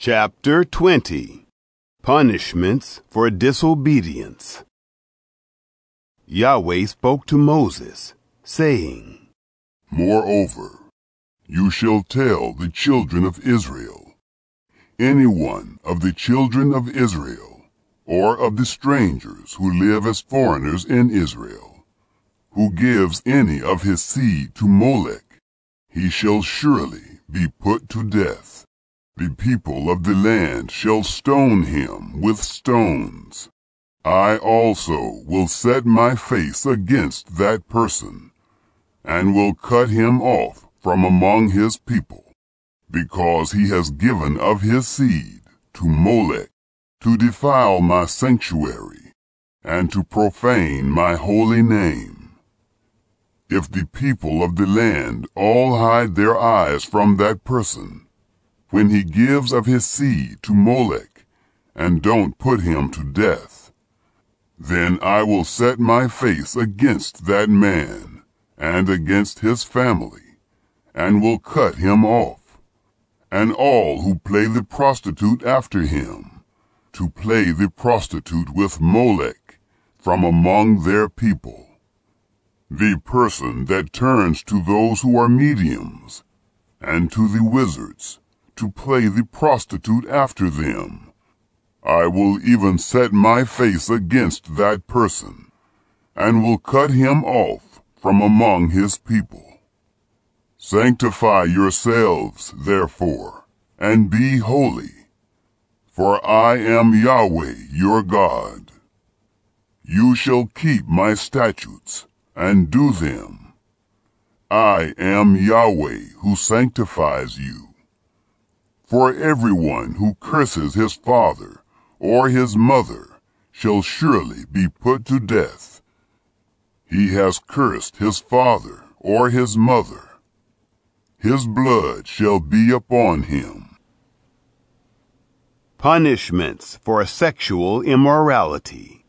Chapter 20. Punishments for Disobedience. Yahweh spoke to Moses, saying, Moreover, you shall tell the children of Israel, anyone of the children of Israel, or of the strangers who live as foreigners in Israel, who gives any of his seed to Molech, he shall surely be put to death. The people of the land shall stone him with stones. I also will set my face against that person, and will cut him off from among his people, because he has given of his seed to Molech, to defile my sanctuary, and to profane my holy name. If the people of the land all hide their eyes from that person, when he gives of his seed to Molech, and don't put him to death, then I will set my face against that man, and against his family, and will cut him off, and all who play the prostitute after him, to play the prostitute with Molech, from among their people. The person that turns to those who are mediums, and to the wizards, to play the prostitute after them, I will even set my face against that person, and will cut him off from among his people. Sanctify yourselves, therefore, and be holy, for I am Yahweh your God. You shall keep my statutes, and do them. I am Yahweh who sanctifies you. For everyone who curses his father or his mother shall surely be put to death. He has cursed his father or his mother. His blood shall be upon him. Punishments for Sexual Immorality.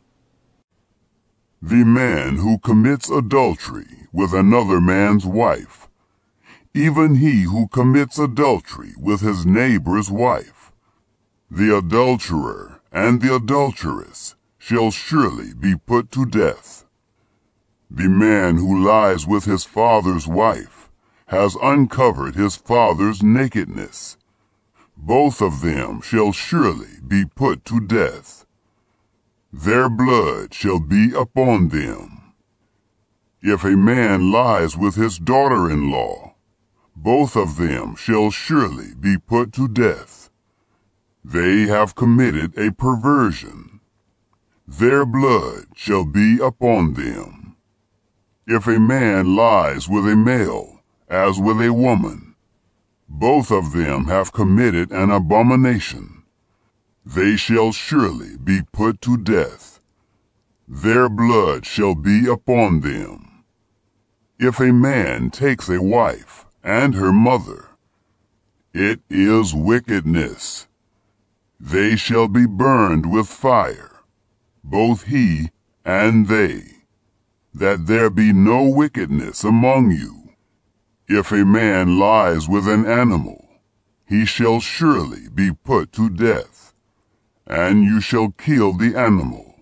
The man who commits adultery with another man's wife, even he who commits adultery with his neighbor's wife, the adulterer and the adulteress shall surely be put to death. The man who lies with his father's wife has uncovered his father's nakedness. Both of them shall surely be put to death. Their blood shall be upon them. If a man lies with his daughter-in-law, both of them shall surely be put to death. They have committed a perversion. Their blood shall be upon them. If a man lies with a male, as with a woman, both of them have committed an abomination. They shall surely be put to death. Their blood shall be upon them. If a man takes a wife, and her mother, it is wickedness. They shall be burned with fire, both he and they, that there be no wickedness among you. If a man lies with an animal, he shall surely be put to death, and you shall kill the animal.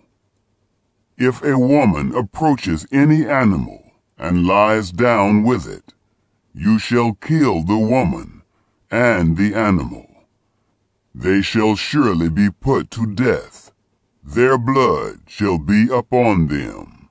If a woman approaches any animal and lies down with it, you shall kill the woman and the animal. They shall surely be put to death. Their blood shall be upon them.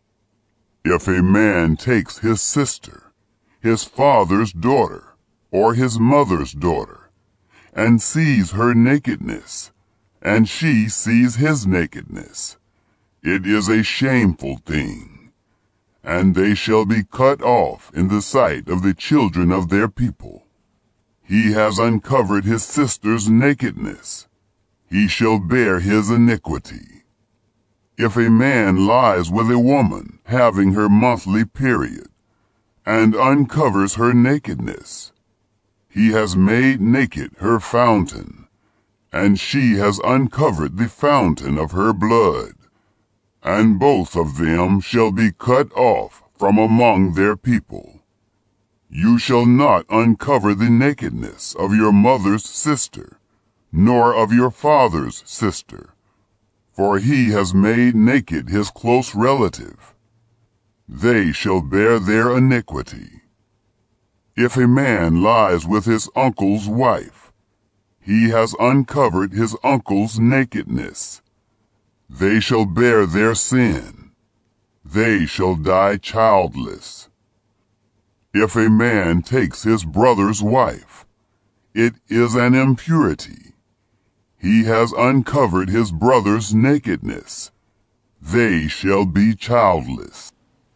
If a man takes his sister, his father's daughter, or his mother's daughter, and sees her nakedness, and she sees his nakedness, it is a shameful thing. And they shall be cut off in the sight of the children of their people. He has uncovered his sister's nakedness. He shall bear his iniquity. If a man lies with a woman having her monthly period, and uncovers her nakedness, he has made naked her fountain, and she has uncovered the fountain of her blood. And both of them shall be cut off from among their people. You shall not uncover the nakedness of your mother's sister, nor of your father's sister, for he has made naked his close relative. They shall bear their iniquity. If a man lies with his uncle's wife, he has uncovered his uncle's nakedness. They shall bear their sin. They shall die childless. If a man takes his brother's wife, it is an impurity. He has uncovered his brother's nakedness. They shall be childless.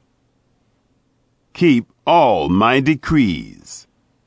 Keep all my decrees.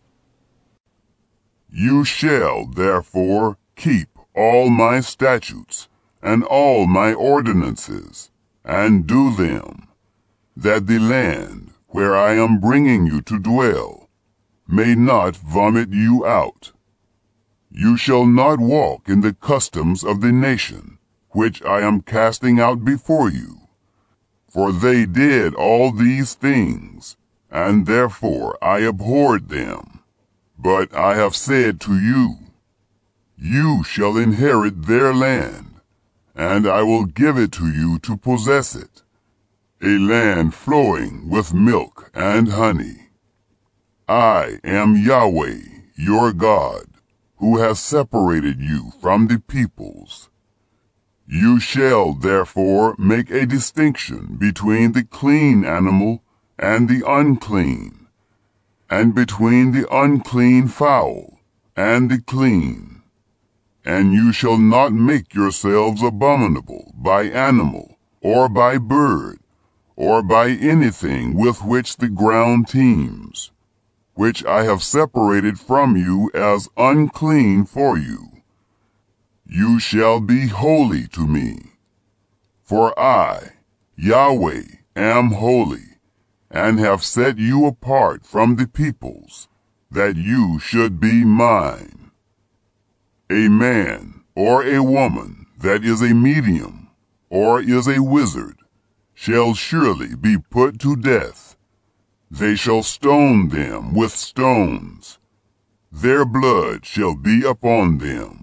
You shall, therefore, keep all my statutes and all my ordinances, and do them, that the land where I am bringing you to dwell may not vomit you out. You shall not walk in the customs of the nation which I am casting out before you, for they did all these things, and therefore I abhorred them. But I have said to you, you shall inherit their land, and I will give it to you to possess it, a land flowing with milk and honey. I am Yahweh, your God, who has separated you from the peoples. You shall therefore make a distinction between the clean animal and the unclean, and between the unclean fowl and the clean. And you shall not make yourselves abominable by animal, or by bird, or by anything with which the ground teems, which I have separated from you as unclean for you. You shall be holy to me. For I, Yahweh, am holy, and have set you apart from the peoples, that you should be mine. A man or a woman that is a medium or is a wizard shall surely be put to death. They shall stone them with stones. Their blood shall be upon them.